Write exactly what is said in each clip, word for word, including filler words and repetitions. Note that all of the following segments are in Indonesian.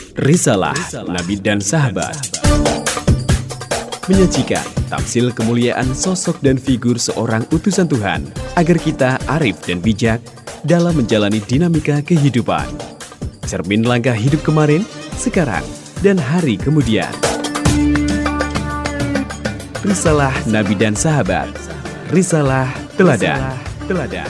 Risalah Nabi dan Sahabat menyajikan tamsil kemuliaan sosok dan figur seorang utusan Tuhan agar kita arif dan bijak dalam menjalani dinamika kehidupan. Cermin langkah hidup kemarin, sekarang, dan hari kemudian. Risalah Nabi dan Sahabat. Risalah Teladan. Teladan.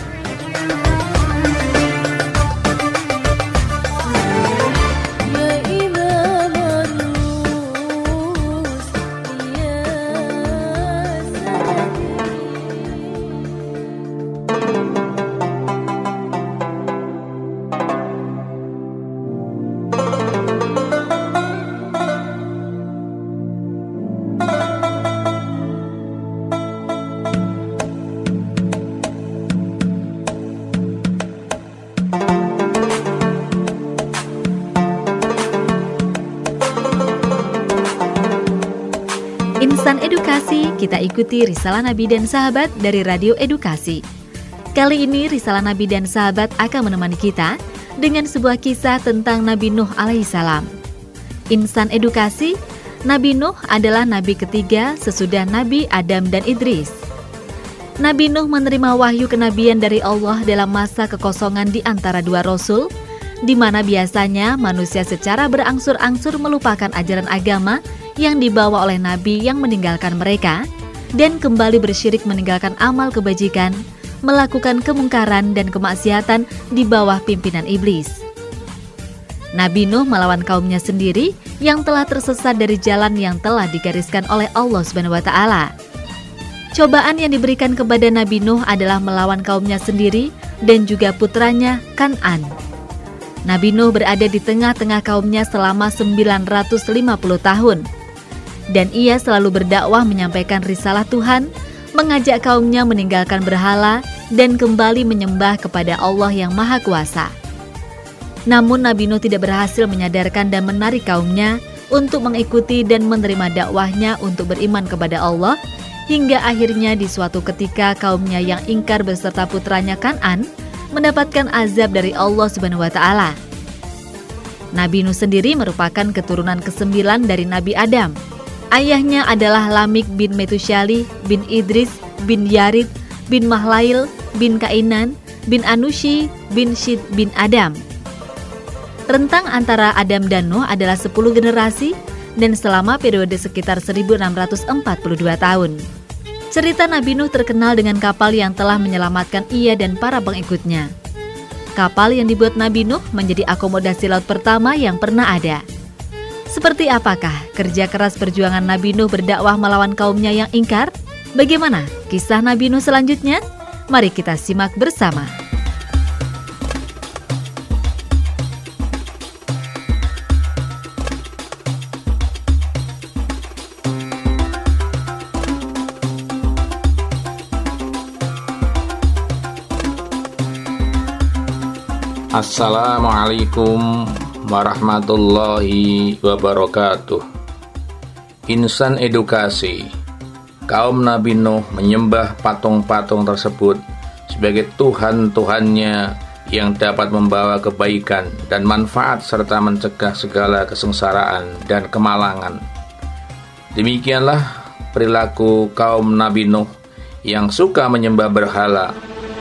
Insan Edukasi, kita ikuti Risalah Nabi dan Sahabat dari Radio Edukasi. Kali ini Risalah Nabi dan Sahabat akan menemani kita dengan sebuah kisah tentang Nabi Nuh alaihissalam. Insan Edukasi, Nabi Nuh adalah nabi ketiga sesudah Nabi Adam dan Idris. Nabi Nuh menerima wahyu kenabian dari Allah dalam masa kekosongan di antara dua rasul, di mana biasanya manusia secara berangsur-angsur melupakan ajaran agama yang dibawa oleh Nabi yang meninggalkan mereka dan kembali bersyirik meninggalkan amal kebajikan, melakukan kemungkaran dan kemaksiatan di bawah pimpinan iblis. Nabi Nuh melawan kaumnya sendiri yang telah tersesat dari jalan yang telah digariskan oleh Allah subhanahu wa taala. Cobaan yang diberikan kepada Nabi Nuh adalah melawan kaumnya sendiri dan juga putranya Kan'an. Nabi Nuh berada di tengah-tengah kaumnya selama sembilan ratus lima puluh tahun. Dan ia selalu berdakwah menyampaikan risalah Tuhan, mengajak kaumnya meninggalkan berhala dan kembali menyembah kepada Allah yang Maha Kuasa. Namun Nabi Nuh tidak berhasil menyadarkan dan menarik kaumnya untuk mengikuti dan menerima dakwahnya untuk beriman kepada Allah, hingga akhirnya di suatu ketika kaumnya yang ingkar beserta putranya Kan'an mendapatkan azab dari Allah Subhanahu wa taala. Nabi Nuh sendiri merupakan keturunan kesembilan dari Nabi Adam. Ayahnya adalah Lamik bin Metusyalih bin Idris bin Yarid bin Mahlail bin Kainan bin Anushi bin Syid bin Adam. Rentang antara Adam dan Nuh adalah sepuluh generasi dan selama periode sekitar seribu enam ratus empat puluh dua tahun. Cerita Nabi Nuh terkenal dengan kapal yang telah menyelamatkan ia dan para pengikutnya. Kapal yang dibuat Nabi Nuh menjadi akomodasi laut pertama yang pernah ada. Seperti apakah kerja keras perjuangan Nabi Nuh berdakwah melawan kaumnya yang ingkar? Bagaimana kisah Nabi Nuh selanjutnya? Mari kita simak bersama. Assalamualaikum warahmatullahi wabarakatuh. Insan Edukasi, kaum Nabi Nuh menyembah patung-patung tersebut sebagai Tuhan-Tuhannya yang dapat membawa kebaikan dan manfaat serta mencegah segala kesengsaraan dan kemalangan. Demikianlah perilaku kaum Nabi Nuh yang suka menyembah berhala.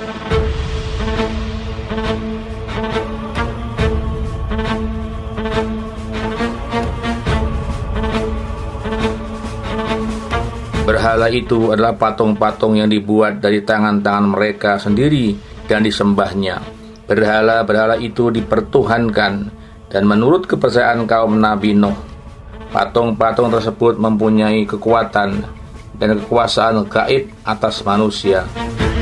Berhala itu adalah patung-patung yang dibuat dari tangan-tangan mereka sendiri dan disembahnya. Berhala-berhala itu dipertuhankan dan menurut kepercayaan kaum Nabi Nuh, patung-patung tersebut mempunyai kekuatan dan kekuasaan gaib atas manusia.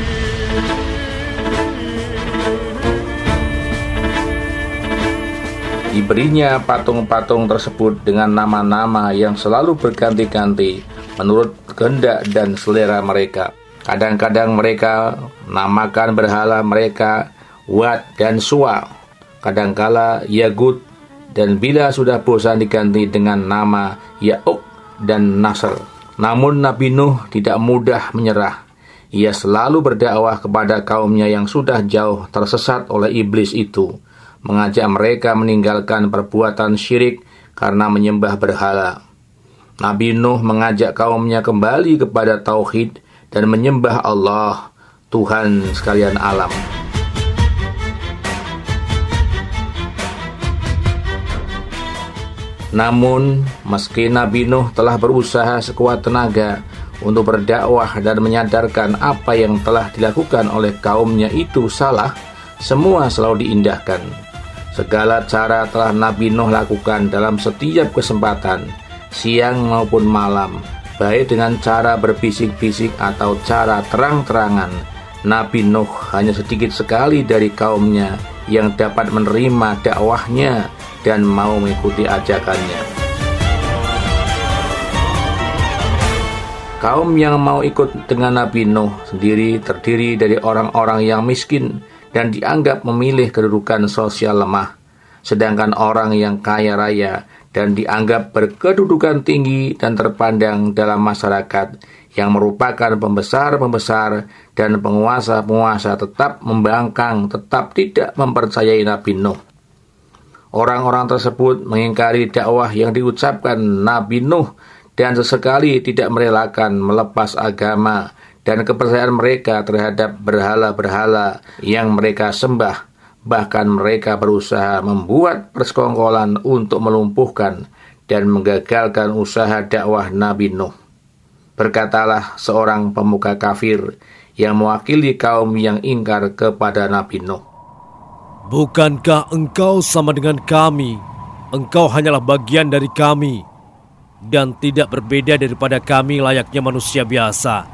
Diberinya patung-patung tersebut dengan nama-nama yang selalu berganti-ganti menurut kehendak dan selera mereka. Kadang-kadang mereka namakan berhala mereka Wat dan Suwa, kadangkala Yagut, dan bila sudah bosan diganti dengan nama Ya'uq dan Nasr. Namun Nabi Nuh tidak mudah menyerah. Ia selalu berdakwah kepada kaumnya yang sudah jauh tersesat oleh iblis itu, mengajak mereka meninggalkan perbuatan syirik karena menyembah berhala. Nabi Nuh mengajak kaumnya kembali kepada tauhid dan menyembah Allah, Tuhan sekalian alam. Namun, meski Nabi Nuh telah berusaha sekuat tenaga untuk berdakwah dan menyadarkan apa yang telah dilakukan oleh kaumnya itu salah, semua selalu diindahkan. Segala cara telah Nabi Nuh lakukan dalam setiap kesempatan, siang maupun malam, baik dengan cara berbisik-bisik atau cara terang-terangan. Nabi Nuh hanya sedikit sekali dari kaumnya yang dapat menerima dakwahnya dan mau mengikuti ajakannya. Kaum yang mau ikut dengan Nabi Nuh sendiri terdiri dari orang-orang yang miskin dan dianggap memilih kedudukan sosial lemah, sedangkan orang yang kaya raya dan dianggap berkedudukan tinggi dan terpandang dalam masyarakat yang merupakan pembesar-pembesar dan penguasa-penguasa tetap membangkang, tetap tidak mempercayai Nabi Nuh. Orang-orang tersebut mengingkari dakwah yang diucapkan Nabi Nuh dan sesekali tidak merelakan melepas agama dan kepercayaan mereka terhadap berhala-berhala yang mereka sembah. Bahkan mereka berusaha membuat persekongkolan untuk melumpuhkan dan menggagalkan usaha dakwah Nabi Nuh. Berkatalah seorang pemuka kafir yang mewakili kaum yang ingkar kepada Nabi Nuh. Bukankah engkau sama dengan kami? Engkau hanyalah bagian dari kami dan tidak berbeda daripada kami layaknya manusia biasa.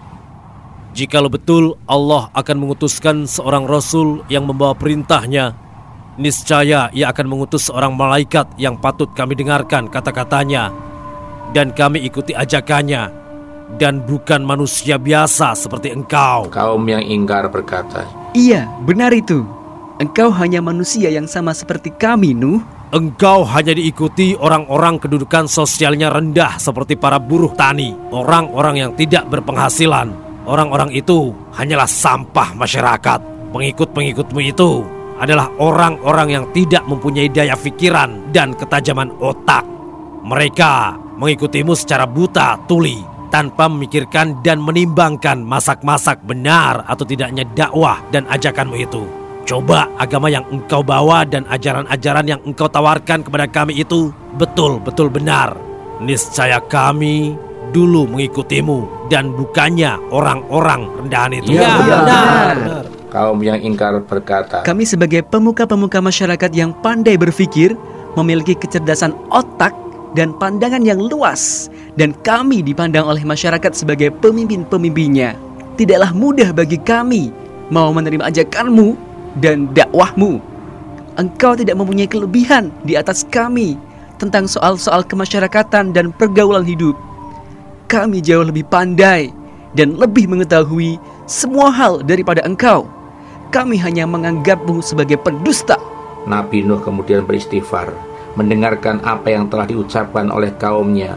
Jikalau betul Allah akan mengutuskan seorang Rasul yang membawa perintahnya, niscaya ia akan mengutus seorang malaikat yang patut kami dengarkan kata-katanya dan kami ikuti ajakannya, dan bukan manusia biasa seperti engkau. Kaum yang ingkar berkata, iya, benar itu. Engkau hanya manusia yang sama seperti kami, Nuh. Engkau hanya diikuti orang-orang kedudukan sosialnya rendah seperti para buruh tani, orang-orang yang tidak berpenghasilan. Orang-orang itu hanyalah sampah masyarakat. Pengikut-pengikutmu itu adalah orang-orang yang tidak mempunyai daya pikiran dan ketajaman otak. Mereka mengikutimu secara buta tuli, tanpa memikirkan dan menimbangkan masak-masak benar atau tidaknya dakwah dan ajakanmu itu. Coba agama yang engkau bawa dan ajaran-ajaran yang engkau tawarkan kepada kami itu betul-betul benar. Niscaya kami dulu mengikutimu dan bukannya orang-orang rendahan itu. Ya, benar. benar. Kaum yang ingkar berkata, kami sebagai pemuka-pemuka masyarakat yang pandai berpikir, memiliki kecerdasan otak dan pandangan yang luas, dan kami dipandang oleh masyarakat sebagai pemimpin-pemimpinnya. Tidaklah mudah bagi kami mau menerima ajakanmu dan dakwahmu. Engkau tidak mempunyai kelebihan di atas kami tentang soal-soal kemasyarakatan dan pergaulan hidup. Kami jauh lebih pandai dan lebih mengetahui semua hal daripada engkau. Kami hanya menganggapmu sebagai pendusta. Nabi Nuh kemudian beristighfar mendengarkan apa yang telah diucapkan oleh kaumnya.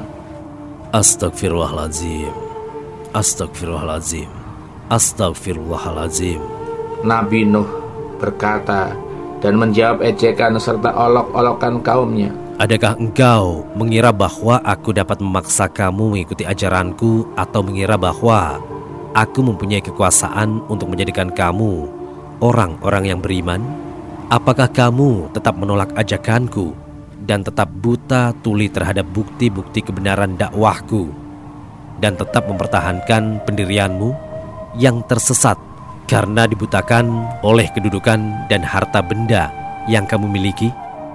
Astagfirullahaladzim, Astagfirullahaladzim, Astagfirullahaladzim. Nabi Nuh berkata dan menjawab ejekan serta olok-olokan kaumnya. Adakah engkau mengira bahwa aku dapat memaksa kamu mengikuti ajaranku, atau mengira bahwa aku mempunyai kekuasaan untuk menjadikan kamu orang-orang yang beriman? Apakah kamu tetap menolak ajakanku dan tetap buta tuli terhadap bukti-bukti kebenaran dakwahku, dan tetap mempertahankan pendirianmu yang tersesat karena dibutakan oleh kedudukan dan harta benda yang kamu miliki?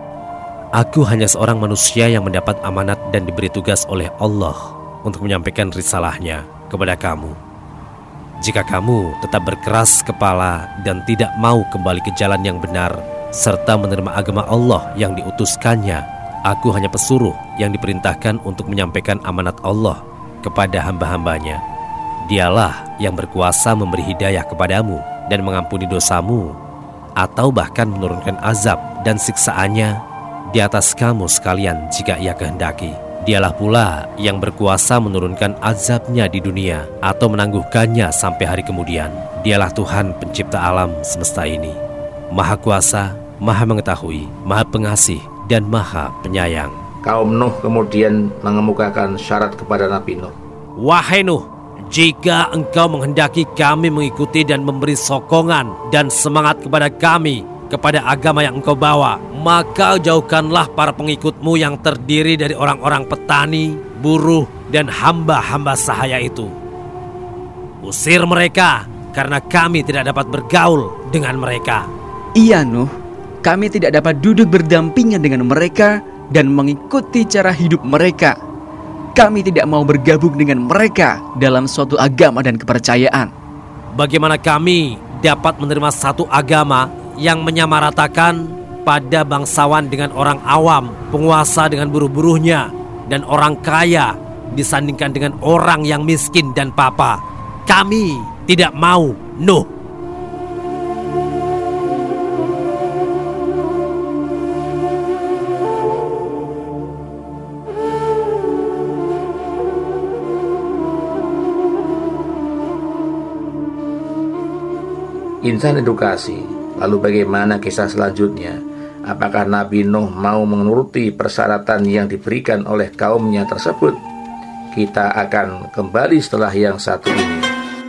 Aku hanya seorang manusia yang mendapat amanat dan diberi tugas oleh Allah untuk menyampaikan risalahnya kepada kamu. Jika kamu tetap berkeras kepala dan tidak mau kembali ke jalan yang benar, serta menerima agama Allah yang diutuskannya, aku hanya pesuruh yang diperintahkan untuk menyampaikan amanat Allah kepada hamba-hambanya. Dialah yang berkuasa memberi hidayah kepadamu dan mengampuni dosamu, atau bahkan menurunkan azab dan siksaannya di atas kamu sekalian jika ia kehendaki. Dialah pula yang berkuasa menurunkan azabnya di dunia atau menangguhkannya sampai hari kemudian. Dialah Tuhan pencipta alam semesta ini, Maha Kuasa, Maha Mengetahui, Maha Pengasih, dan Maha Penyayang. Kaum Nuh kemudian mengemukakan syarat kepada Nabi Nuh. Wahai Nuh, jika engkau menghendaki kami mengikuti dan memberi sokongan dan semangat kepada kami, kepada agama yang engkau bawa, maka jauhkanlah para pengikutmu yang terdiri dari orang-orang petani, buruh, dan hamba-hamba sahaya itu. Usir mereka, karena kami tidak dapat bergaul dengan mereka. Iya Nuh, kami tidak dapat duduk berdampingan dengan mereka dan mengikuti cara hidup mereka. Kami tidak mau bergabung dengan mereka dalam suatu agama dan kepercayaan. Bagaimana kami dapat menerima satu agama yang menyamaratakan pada bangsawan dengan orang awam, penguasa dengan buruh-buruhnya, dan orang kaya disandingkan dengan orang yang miskin dan papa? Kami tidak mau, Nuh. Insan edukasi, lalu bagaimana kisah selanjutnya? Apakah Nabi Nuh mau menuruti persyaratan yang diberikan oleh kaumnya tersebut? Kita akan kembali setelah yang satu ini.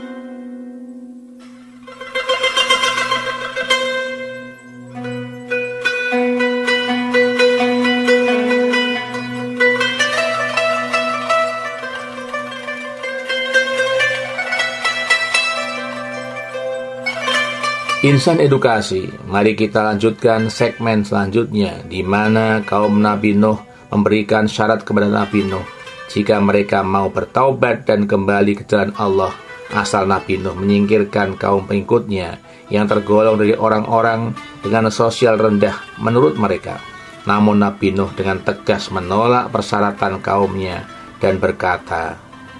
Insan edukasi, mari kita lanjutkan segmen selanjutnya di mana kaum Nabi Nuh memberikan syarat kepada Nabi Nuh jika mereka mau bertaubat dan kembali ke jalan Allah, asal Nabi Nuh menyingkirkan kaum pengikutnya yang tergolong dari orang-orang dengan sosial rendah menurut mereka. Namun Nabi Nuh dengan tegas menolak persyaratan kaumnya dan berkata,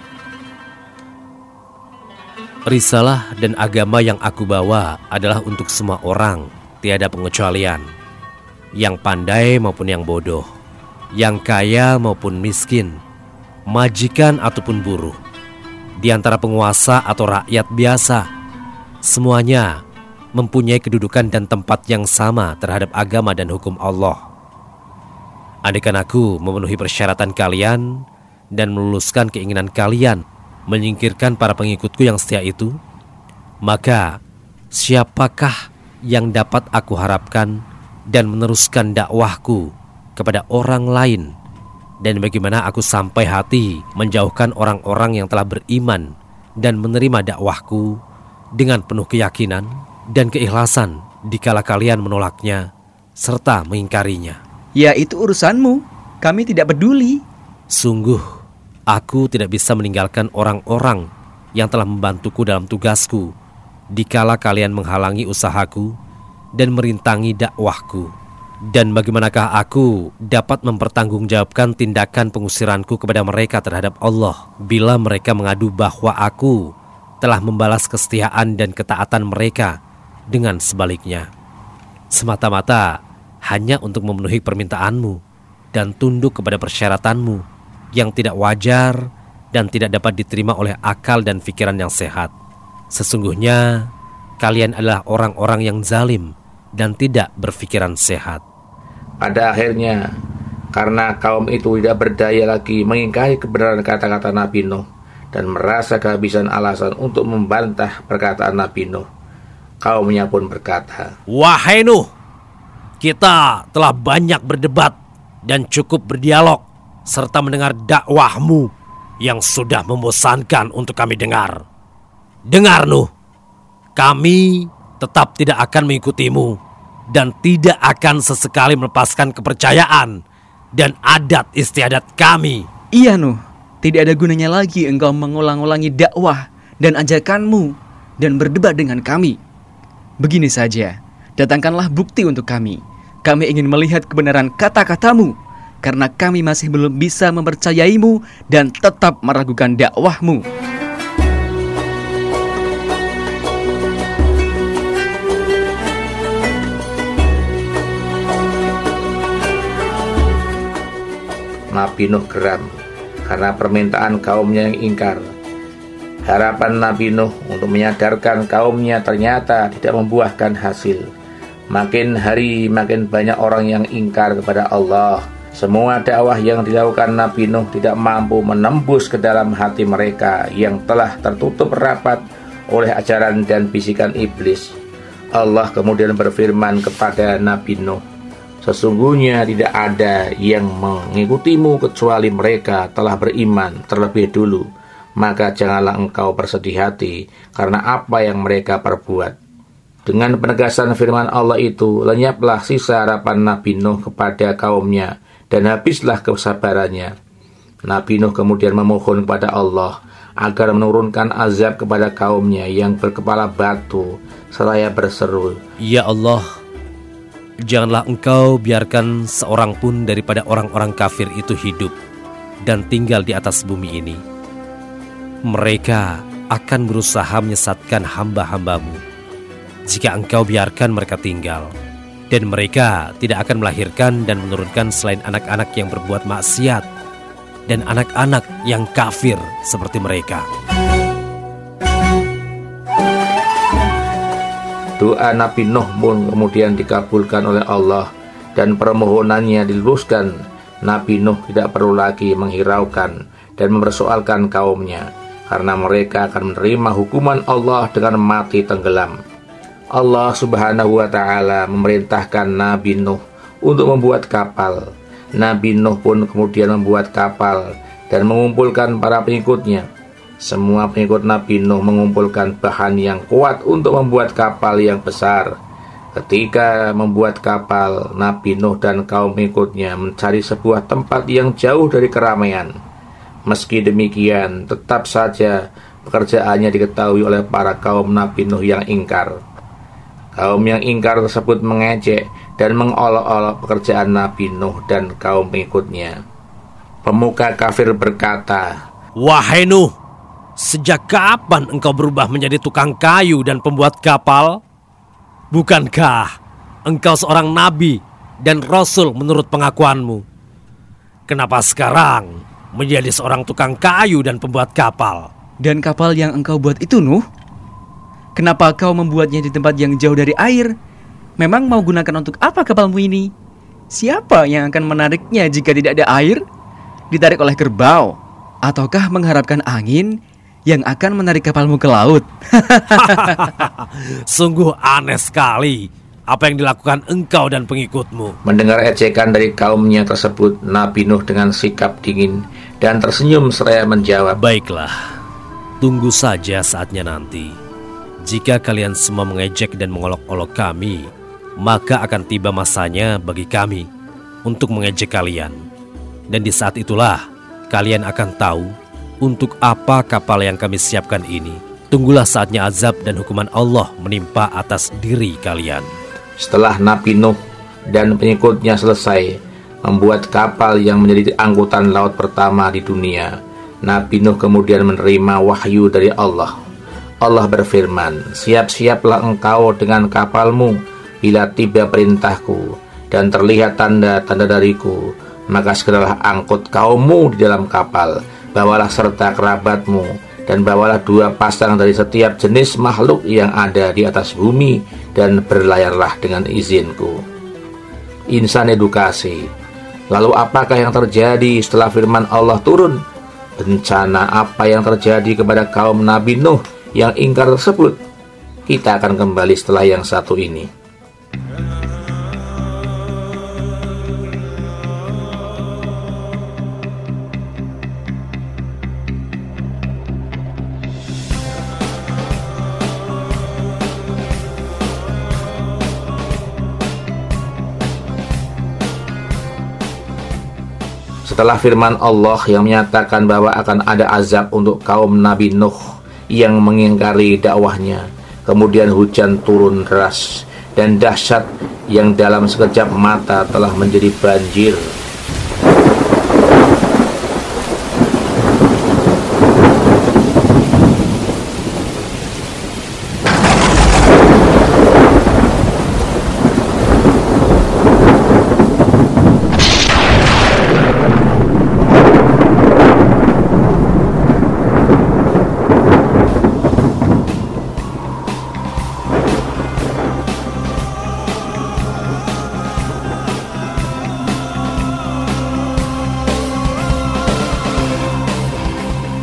Risalah dan agama yang aku bawa adalah untuk semua orang, tiada pengecualian. Yang pandai maupun yang bodoh, yang kaya maupun miskin, majikan ataupun buruh, di antara penguasa atau rakyat biasa, semuanya mempunyai kedudukan dan tempat yang sama terhadap agama dan hukum Allah. Andaikan aku memenuhi persyaratan kalian dan meluluskan keinginan kalian menyingkirkan para pengikutku yang setia itu, maka siapakah yang dapat aku harapkan dan meneruskan dakwahku kepada orang lain? Dan bagaimana aku sampai hati menjauhkan orang-orang yang telah beriman dan menerima dakwahku dengan penuh keyakinan dan keikhlasan dikala kalian menolaknya serta mengingkarinya? Ya, itu urusanmu, kami tidak peduli. Sungguh aku tidak bisa meninggalkan orang-orang yang telah membantuku dalam tugasku dikala kalian menghalangi usahaku dan merintangi dakwahku. Dan bagaimanakah aku dapat mempertanggungjawabkan tindakan pengusiranku kepada mereka terhadap Allah bila mereka mengadu bahwa aku telah membalas kesetiaan dan ketaatan mereka dengan sebaliknya, semata-mata hanya untuk memenuhi permintaanmu dan tunduk kepada persyaratanmu yang tidak wajar dan tidak dapat diterima oleh akal dan pikiran yang sehat. Sesungguhnya kalian adalah orang-orang yang zalim dan tidak berpikiran sehat. Pada akhirnya, karena kaum itu tidak berdaya lagi mengingkari kebenaran kata-kata Nabi Nuh dan merasa kehabisan alasan untuk membantah perkataan Nabi Nuh, kaumnya pun berkata, Wahai Nuh, kita telah banyak berdebat dan cukup berdialog serta mendengar dakwahmu yang sudah membosankan untuk kami dengar. Dengar Nuh, kami tetap tidak akan mengikutimu dan tidak akan sesekali melepaskan kepercayaan dan adat istiadat kami. Iya Nuh, tidak ada gunanya lagi engkau mengulang-ulangi dakwah dan ajakanmu dan berdebat dengan kami. Begini saja, datangkanlah bukti untuk kami. Kami ingin melihat kebenaran kata-katamu, karena kami masih belum bisa mempercayaimu dan tetap meragukan dakwahmu. Nabi Nuh geram karena permintaan kaumnya yang ingkar. Harapan Nabi Nuh untuk menyadarkan kaumnya ternyata tidak membuahkan hasil. Makin hari makin banyak orang yang ingkar kepada Allah Semua dakwah yang dilakukan Nabi Nuh tidak mampu menembus ke dalam hati mereka yang telah tertutup rapat oleh ajaran dan bisikan iblis. Allah kemudian berfirman kepada Nabi Nuh, sesungguhnya tidak ada yang mengikutimu kecuali mereka telah beriman terlebih dulu. Maka janganlah engkau bersedih hati karena apa yang mereka perbuat. Dengan penegasan firman Allah itu, lenyaplah sisa harapan Nabi Nuh kepada kaumnya dan habislah kesabarannya. Nabi Nuh kemudian memohon kepada Allah agar menurunkan azab kepada kaumnya yang berkepala batu seraya berseru, Ya Allah, janganlah engkau biarkan seorang pun daripada orang-orang kafir itu hidup dan tinggal di atas bumi ini. Mereka akan berusaha menyesatkan hamba-hambamu jika engkau biarkan mereka tinggal. Dan mereka tidak akan melahirkan dan menurunkan selain anak-anak yang berbuat maksiat dan anak-anak yang kafir seperti mereka. Doa Nabi Nuh pun kemudian dikabulkan oleh Allah dan permohonannya diluruskan. Nabi Nuh tidak perlu lagi menghiraukan dan mempersoalkan kaumnya, karena mereka akan menerima hukuman Allah dengan mati tenggelam. Allah subhanahu wa ta'ala memerintahkan Nabi Nuh untuk membuat kapal. Nabi Nuh pun kemudian membuat kapal dan mengumpulkan para pengikutnya. Semua pengikut Nabi Nuh mengumpulkan bahan yang kuat untuk membuat kapal yang besar. Ketika membuat kapal, Nabi Nuh dan kaum pengikutnya mencari sebuah tempat yang jauh dari keramaian. Meski demikian, tetap saja pekerjaannya diketahui oleh para kaum Nabi Nuh yang ingkar. Kaum yang ingkar tersebut mengejek dan mengolok-olok pekerjaan Nabi Nuh dan kaum pengikutnya. Pemuka kafir berkata, Wahai Nuh, sejak kapan engkau berubah menjadi tukang kayu dan pembuat kapal? Bukankah engkau seorang nabi dan rasul menurut pengakuanmu? Kenapa sekarang menjadi seorang tukang kayu dan pembuat kapal? Dan kapal yang engkau buat itu, Nuh, kenapa kau membuatnya di tempat yang jauh dari air? Memang mau gunakan untuk apa kapalmu ini? Siapa yang akan menariknya jika tidak ada air? Ditarik oleh kerbau? Ataukah mengharapkan angin yang akan menarik kapalmu ke laut? Sungguh aneh sekali apa yang dilakukan engkau dan pengikutmu. Mendengar ejekan dari kaumnya tersebut, Nabi Nuh dengan sikap dingin dan tersenyum seraya menjawab, Baiklah, tunggu saja saatnya nanti. Jika kalian semua mengejek dan mengolok-olok kami, maka akan tiba masanya bagi kami untuk mengejek kalian. Dan di saat itulah kalian akan tahu untuk apa kapal yang kami siapkan ini. Tunggulah saatnya azab dan hukuman Allah menimpa atas diri kalian. Setelah Nabi Nuh dan pengikutnya selesai membuat kapal yang menjadi angkutan laut pertama di dunia, Nabi Nuh kemudian menerima wahyu dari Allah. Allah berfirman, siap-siaplah engkau dengan kapalmu bila tiba perintahku dan terlihat tanda-tanda dariku, maka segeralah angkut kaummu di dalam kapal, bawalah serta kerabatmu, dan bawalah dua pasang dari setiap jenis makhluk yang ada di atas bumi, dan berlayarlah dengan izinku. Insan edukasi. Lalu apakah yang terjadi setelah firman Allah turun? Bencana apa yang terjadi kepada kaum Nabi Nuh yang ingkar tersebut? Kita akan kembali setelah yang satu ini. Setelah firman Allah yang menyatakan bahwa akan ada azab untuk kaum Nabi Nuh yang mengingkari dakwahnya, kemudian hujan turun deras dan dahsyat yang dalam sekejap mata telah menjadi banjir.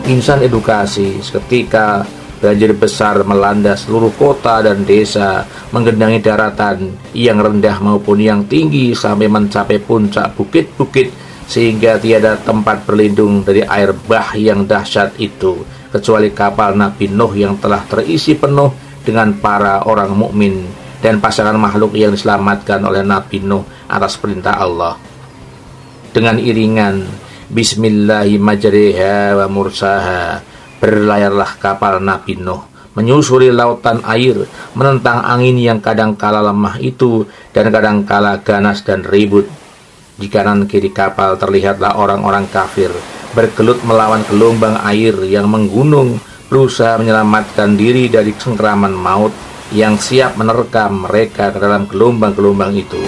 Insan edukasi, seketika banjir besar melanda seluruh kota dan desa, menggenangi daratan yang rendah maupun yang tinggi sampai mencapai puncak bukit-bukit, sehingga tiada tempat berlindung dari air bah yang dahsyat itu, kecuali kapal Nabi Nuh yang telah terisi penuh dengan para orang mukmin dan pasangan makhluk yang diselamatkan oleh Nabi Nuh atas perintah Allah. Dengan iringan Bismillahi majriha wa mursaha, berlayarlah kapal Nabi Nuh menyusuri lautan air, menentang angin yang kadang kala lemah itu dan kadang kala ganas dan ribut. Di kanan kiri kapal terlihatlah orang-orang kafir bergelut melawan gelombang air yang menggunung, berusaha menyelamatkan diri dari cengkeraman maut yang siap menerkam mereka ke dalam gelombang-gelombang itu.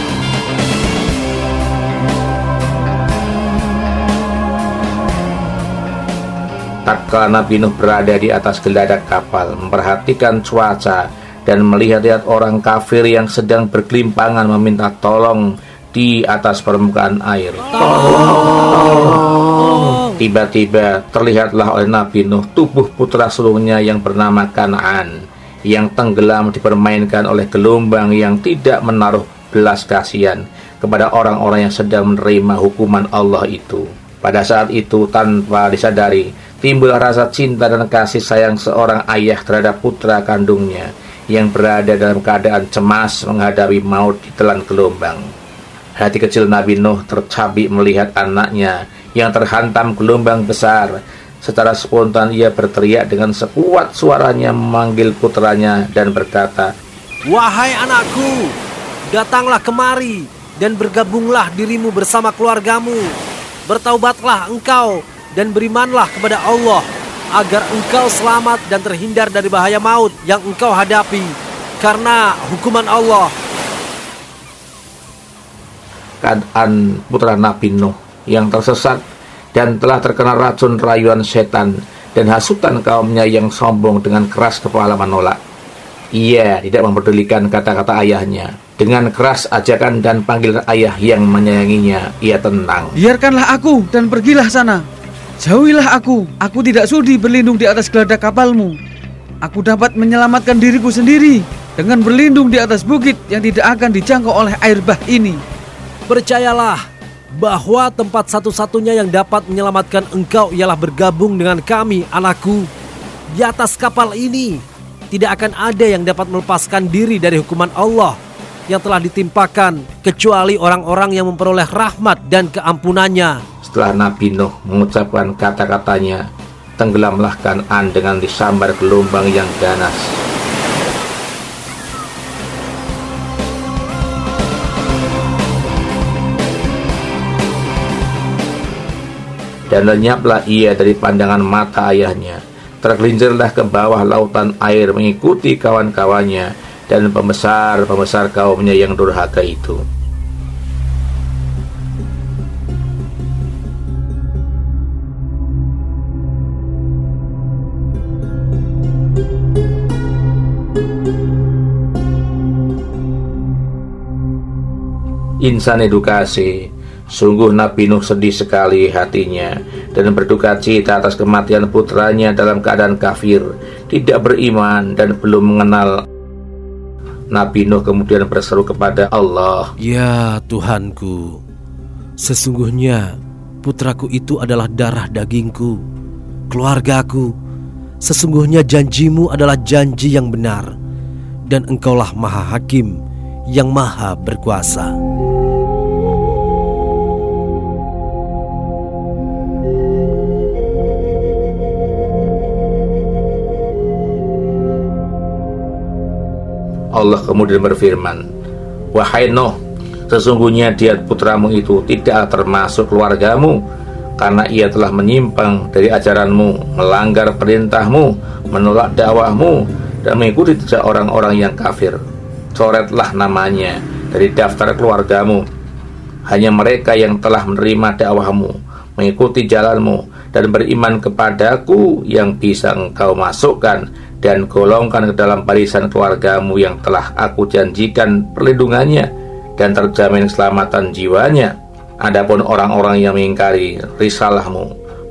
Tatkala Nabi Nuh berada di atas geladak kapal, memperhatikan cuaca dan melihat-lihat orang kafir yang sedang bergelimpangan meminta tolong di atas permukaan air. Tolong! Tiba-tiba terlihatlah oleh Nabi Nuh tubuh putra sulungnya yang bernama Kan'an, yang tenggelam dipermainkan oleh gelombang yang tidak menaruh belas kasihan kepada orang-orang yang sedang menerima hukuman Allah itu. Pada saat itu, tanpa disadari, timbul rasa cinta dan kasih sayang seorang ayah terhadap putra kandungnya yang berada dalam keadaan cemas menghadapi maut di telan gelombang. Hati kecil Nabi Nuh tercabik melihat anaknya yang terhantam gelombang besar. Secara spontan ia berteriak dengan sekuat suaranya memanggil putranya dan berkata, "Wahai anakku, datanglah kemari dan bergabunglah dirimu bersama keluargamu. Bertaubatlah engkau dan berimanlah kepada Allah, agar engkau selamat dan terhindar dari bahaya maut yang engkau hadapi karena hukuman Allah." Kan'an putra Nabi Nuh yang tersesat dan telah terkena racun rayuan setan dan hasutan kaumnya yang sombong dengan keras kepala menolak. Ia tidak mempedulikan kata-kata ayahnya. Dengan keras ajakan dan panggilan ayah yang menyayanginya, ia tentang. "Biarkanlah aku dan pergilah sana. Jauhilah aku. Aku tidak sudi berlindung di atas geladak kapalmu. Aku dapat menyelamatkan diriku sendiri dengan berlindung di atas bukit yang tidak akan dijangkau oleh air bah ini." Percayalah bahwa tempat satu-satunya yang dapat menyelamatkan engkau ialah bergabung dengan kami, anakku. Di atas kapal ini tidak akan ada yang dapat melepaskan diri dari hukuman Allah yang telah ditimpakan kecuali orang-orang yang memperoleh rahmat dan keampunannya. Setelah Nabi Nuh mengucapkan kata-katanya, tenggelamlah Kan'an dengan disambar gelombang yang ganas. Dan lenyaplah ia dari pandangan mata ayahnya. Tergelincirlah ke bawah lautan air mengikuti kawan-kawannya dan pembesar-pembesar kaumnya yang durhaka itu. Insan edukasi, sungguh Nabi Nuh sedih sekali hatinya dan berduka cita atas kematian putranya dalam keadaan kafir, tidak beriman dan belum mengenal. Nabi Nuh kemudian berseru kepada Allah, "Ya Tuhanku, sesungguhnya putraku itu adalah darah dagingku, keluargaku. Sesungguhnya janjimu adalah janji yang benar, dan engkaulah maha hakim yang maha berkuasa." Allah kemudian berfirman, "Wahai Nuh, sesungguhnya dia putramu itu tidak termasuk keluargamu, karena ia telah menyimpang dari ajaranmu, melanggar perintahmu, menolak dakwahmu, dan mengikuti jejak orang-orang yang kafir. Coretlah namanya dari daftar keluargamu. Hanya mereka yang telah menerima dakwahmu, mengikuti jalanmu, dan beriman kepadaku yang bisa engkau masukkan dan golongkan ke dalam barisan keluargamu yang telah aku janjikan perlindungannya dan terjamin keselamatan jiwanya. Adapun orang-orang yang mengingkari risalahmu,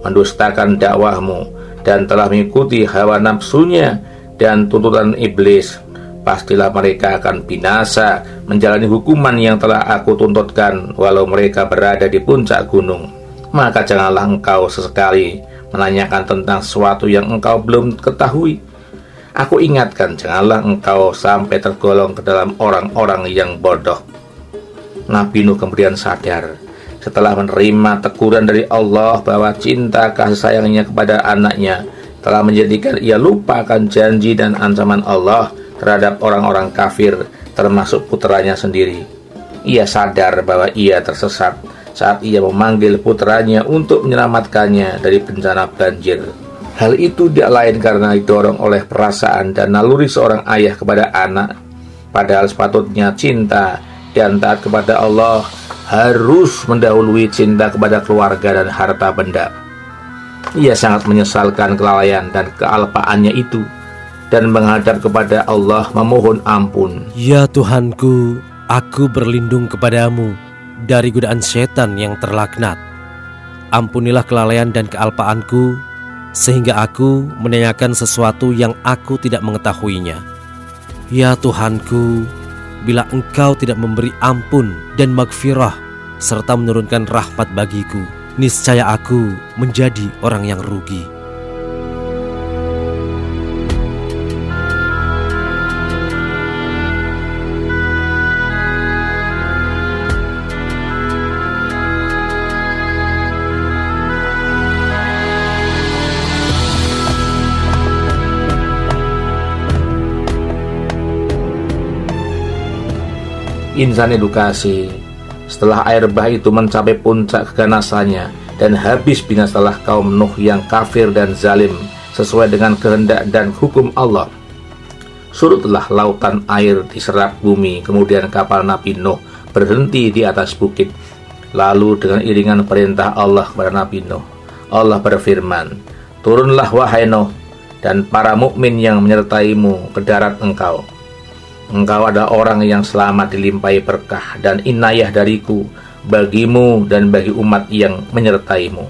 mendustakan dakwahmu, dan telah mengikuti hawa nafsunya dan tuntutan iblis, pastilah mereka akan binasa menjalani hukuman yang telah aku tuntutkan walau mereka berada di puncak gunung. Maka janganlah engkau sesekali menanyakan tentang sesuatu yang engkau belum ketahui. Aku ingatkan, janganlah engkau sampai tergolong ke dalam orang-orang yang bodoh. Nabi Nuh kemudian sadar setelah menerima teguran dari Allah bahwa cinta kasih sayangnya kepada anaknya telah menjadikan ia lupa akan janji dan ancaman Allah terhadap orang-orang kafir, termasuk putranya sendiri. Ia sadar bahwa ia tersesat saat ia memanggil putranya untuk menyelamatkannya dari bencana banjir. Hal itu tidak lain karena didorong oleh perasaan dan naluri seorang ayah kepada anak. Padahal sepatutnya cinta dan taat kepada Allah harus mendahului cinta kepada keluarga dan harta benda. Ia sangat menyesalkan kelalaian dan kealpaannya itu dan menghadap kepada Allah memohon ampun. Ya Tuhanku, aku berlindung kepadamu dari godaan setan yang terlaknat. Ampunilah kelalaian dan kealpaanku, sehingga aku menanyakan sesuatu yang aku tidak mengetahuinya. Ya Tuhanku, bila Engkau tidak memberi ampun dan maghfirah serta menurunkan rahmat bagiku, niscaya aku menjadi orang yang rugi. Insan edukasi. Setelah air bah itu mencapai puncak keganasannya dan habis binasalah kaum Nuh yang kafir dan zalim sesuai dengan kehendak dan hukum Allah. Surutlah lautan air diserap bumi, kemudian kapal Nabi Nuh berhenti di atas bukit. Lalu dengan iringan perintah Allah kepada Nabi Nuh, Allah berfirman, "Turunlah wahai Nuh dan para mukmin yang menyertaimu ke darat engkau. Engkau adalah orang yang selamat dilimpahi berkah dan inayah dariku bagimu dan bagi umat yang menyertaimu."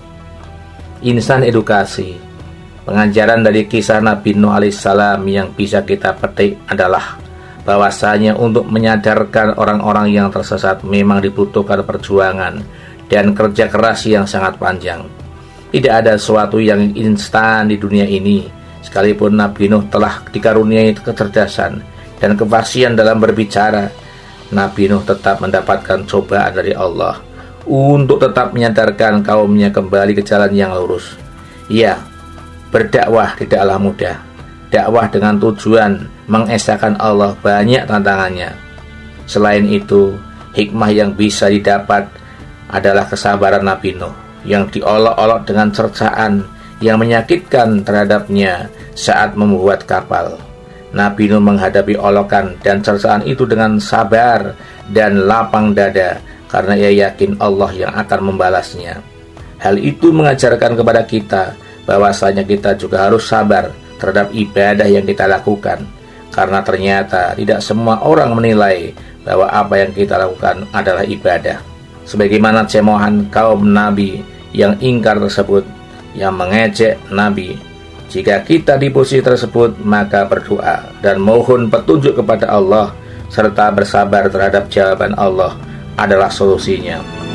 Insan edukasi. Pengajaran dari kisah Nabi Nuh alaihissalam yang bisa kita petik adalah bahwasanya untuk menyadarkan orang-orang yang tersesat memang dibutuhkan perjuangan dan kerja keras yang sangat panjang. Tidak ada sesuatu yang instan di dunia ini. Sekalipun Nabi Nuh telah dikaruniai kecerdasan dan kefasihan dalam berbicara, Nabi Nuh tetap mendapatkan cobaan dari Allah untuk tetap menyadarkan kaumnya kembali ke jalan yang lurus. Ya, berdakwah tidaklah mudah. Dakwah dengan tujuan mengesahkan Allah banyak tantangannya. Selain itu, hikmah yang bisa didapat adalah kesabaran Nabi Nuh yang diolok-olok dengan cercaan yang menyakitkan terhadapnya saat membuat kapal. Nabi Nuh menghadapi olokan dan cercaan itu dengan sabar dan lapang dada karena ia yakin Allah yang akan membalasnya. Hal itu mengajarkan kepada kita bahwasanya kita juga harus sabar terhadap ibadah yang kita lakukan, karena ternyata tidak semua orang menilai bahwa apa yang kita lakukan adalah ibadah. Sebagaimana cemoohan kaum Nabi yang ingkar tersebut, yang mengejek Nabi. Jika kita di posisi tersebut, maka berdoa dan mohon petunjuk kepada Allah serta bersabar terhadap jawaban Allah adalah solusinya.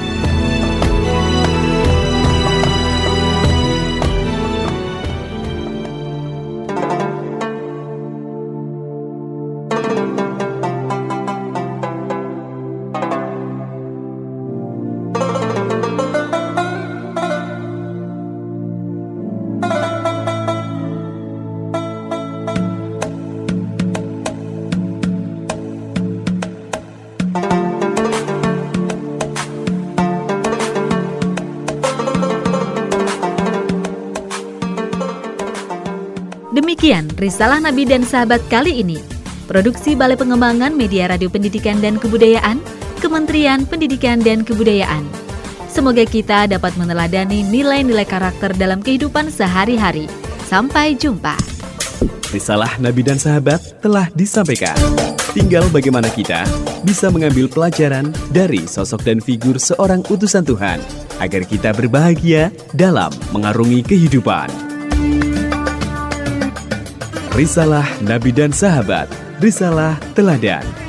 Demikian Risalah Nabi dan Sahabat kali ini. Produksi Balai Pengembangan Media Radio Pendidikan dan Kebudayaan, Kementerian Pendidikan dan Kebudayaan. Semoga kita dapat meneladani nilai-nilai karakter dalam kehidupan sehari-hari. Sampai jumpa. Risalah Nabi dan Sahabat telah disampaikan. Tinggal bagaimana kita bisa mengambil pelajaran dari sosok dan figur seorang utusan Tuhan agar kita berbahagia dalam mengarungi kehidupan. Risalah Nabi dan Sahabat, Risalah Teladan.